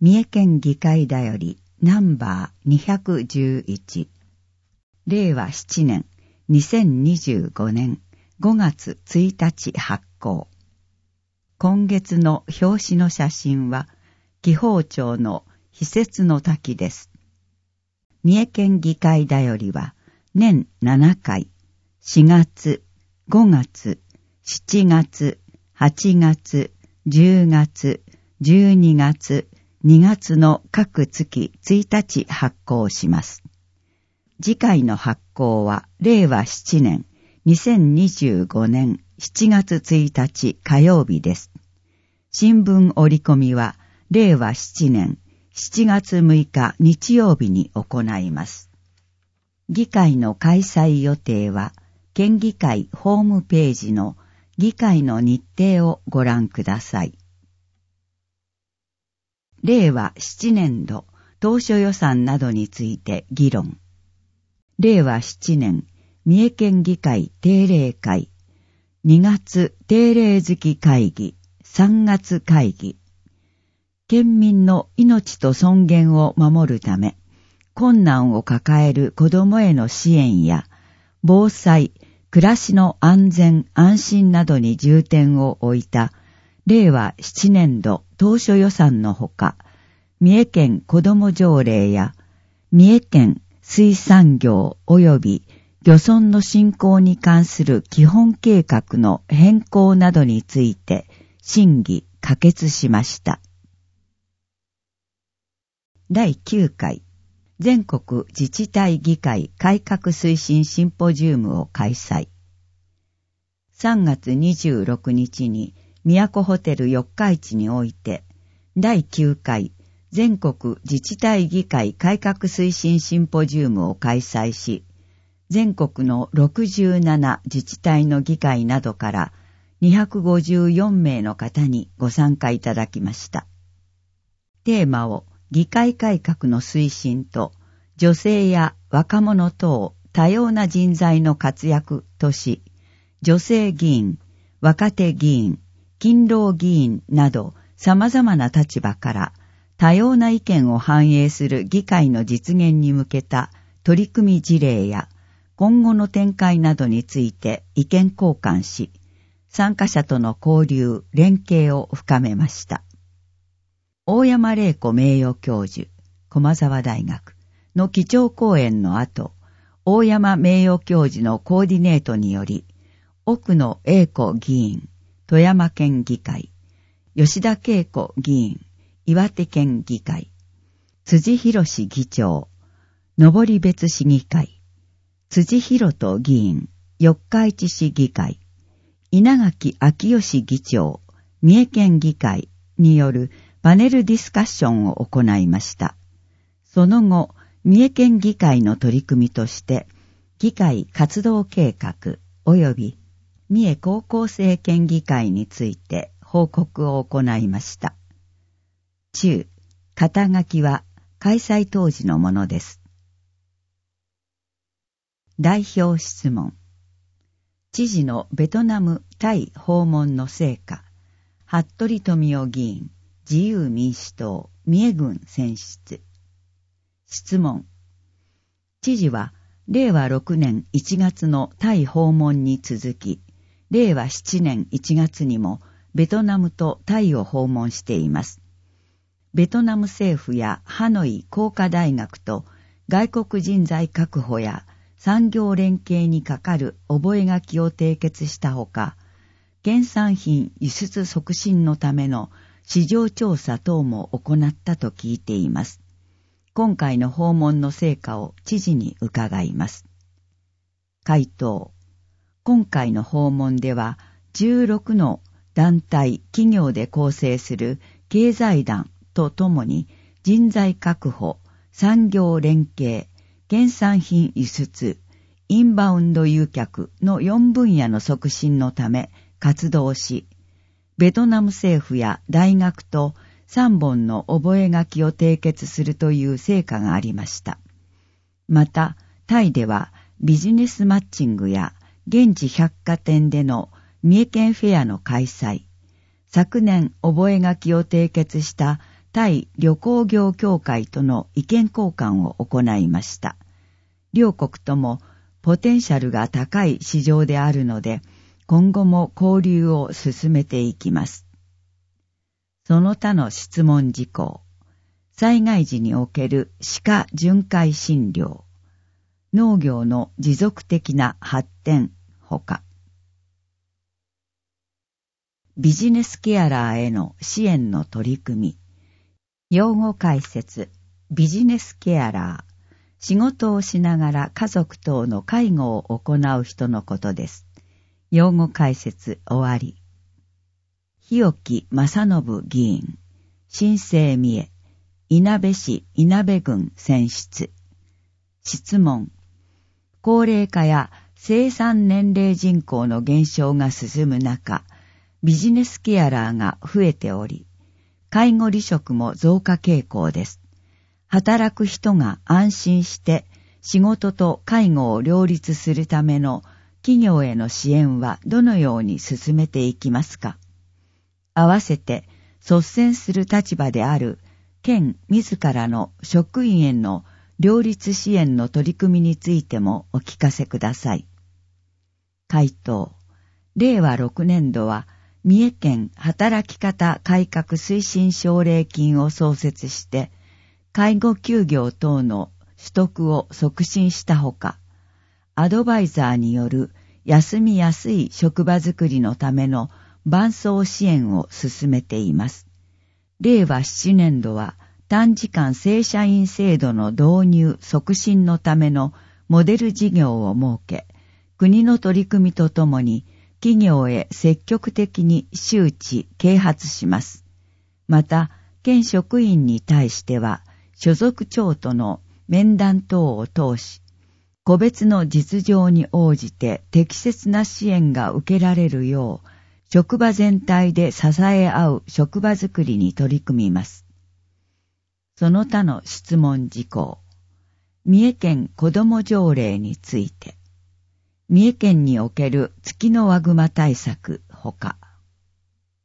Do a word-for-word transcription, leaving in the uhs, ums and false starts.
三重県議会だよりナンバーにひゃくじゅういち、れいわなねんにせんにじゅうごねんごがつついたち発行。今月の表紙の写真は紀宝町の非設の滝です。三重県議会だよりは年ななかい、しがつ、ごがつ、しちがつ、はちがつ、じゅうがつ、じゅうにがつ、にがつの各月ついたち発行します。次回の発行はれいわななねんにせんにじゅうごねんしちがつついたち火曜日です。新聞折り込みはれいわななねんしちがつむいか日曜日に行います。議会の開催予定は県議会ホームページの議会の日程をご覧ください。れいわななねんど当初予算などについて議論。れいわななねん三重県議会定例会、にがつ定例月会議、さんがつ会議。県民の命と尊厳を守るため、困難を抱える子どもへの支援や、防災、暮らしの安全安心などに重点を置いた、れいわななねんど当初予算のほか、三重県子ども条例や、三重県水産業及び漁村の振興に関する基本計画の変更などについて審議可決しました。だいきゅうかい全国自治体議会改革推進シンポジウムを開催。さんがつにじゅうろくにちに都ホテル四日市においてだいきゅうかい全国自治体議会改革推進シンポジウムを開催し、全国のろくじゅうなな自治体の議会などからにひゃくごじゅうよんめいの方にご参加いただきました。テーマを議会改革の推進と女性や若者等多様な人材の活躍とし、女性議員、若手議員、勤労議員など様々な立場から多様な意見を反映する議会の実現に向けた取り組み事例や今後の展開などについて意見交換し、参加者との交流、連携を深めました。大山玲子名誉教授、駒沢大学の基調講演の後、大山名誉教授のコーディネートにより、奥野英子議員、富山県議会、吉田恵子議員、岩手県議会、辻博議長、登別市議会、辻博人議員、四日市市議会、稲垣昭義議長、三重県議会によるパネルディスカッションを行いました。その後、三重県議会の取り組みとして、議会活動計画及び三重高校生県議会について報告を行いました。中、肩書きは開催当時のものです。代表質問。知事のベトナム・タイ訪問の成果、服部富夫議員、自由民主党、三重郡選出。質問。知事は、れいわろくねんいちがつのタイ訪問に続き、れいわななねんいちがつにもベトナムとタイを訪問しています。ベトナム政府やハノイ工科大学と外国人材確保や産業連携にかかる覚書を締結したほか、原産品輸出促進のための市場調査等も行ったと聞いています。今回の訪問の成果を知事に伺います。回答。今回の訪問ではじゅうろくの団体、企業で構成する経済団とともに人材確保、産業連携、原産品輸出、インバウンド誘客のよんぶんやの促進のため活動し、ベトナム政府や大学とさんぼんの覚書を締結するという成果がありました。また、タイではビジネスマッチングや現地百貨店での三重県フェアの開催、昨年覚書を締結したタイ旅行業協会との意見交換を行いました。両国ともポテンシャルが高い市場であるので、今後も交流を進めていきます。その他の質問事項。災害時における歯科巡回診療。農業の持続的な発展ほか。ビジネスケアラーへの支援の取り組み。用語解説。ビジネスケアラー。仕事をしながら家族等の介護を行う人のことです。用語解説終わり。日置正信議員。新生三重。いなべ市いなべ郡選出。質問。高齢化や生産年齢人口の減少が進む中、ビジネスケアラーが増えており、介護離職も増加傾向です。働く人が安心して仕事と介護を両立するための企業への支援はどのように進めていきますか。合わせて率先する立場である県自らの職員への両立支援の取り組みについてもお聞かせください。回答。れいわろくねんどは三重県働き方改革推進奨励金を創設して介護休業等の取得を促進したほか、アドバイザーによる休みやすい職場づくりのための伴走支援を進めています。れいわななねんどは短時間正社員制度の導入促進のためのモデル事業を設け、国の取り組みとともに企業へ積極的に周知・啓発します。また、県職員に対しては、所属長との面談等を通し、個別の実情に応じて適切な支援が受けられるよう、職場全体で支え合う職場づくりに取り組みます。その他の質問事項。三重県子ども条例について。三重県におけるツキノワグマ対策ほか。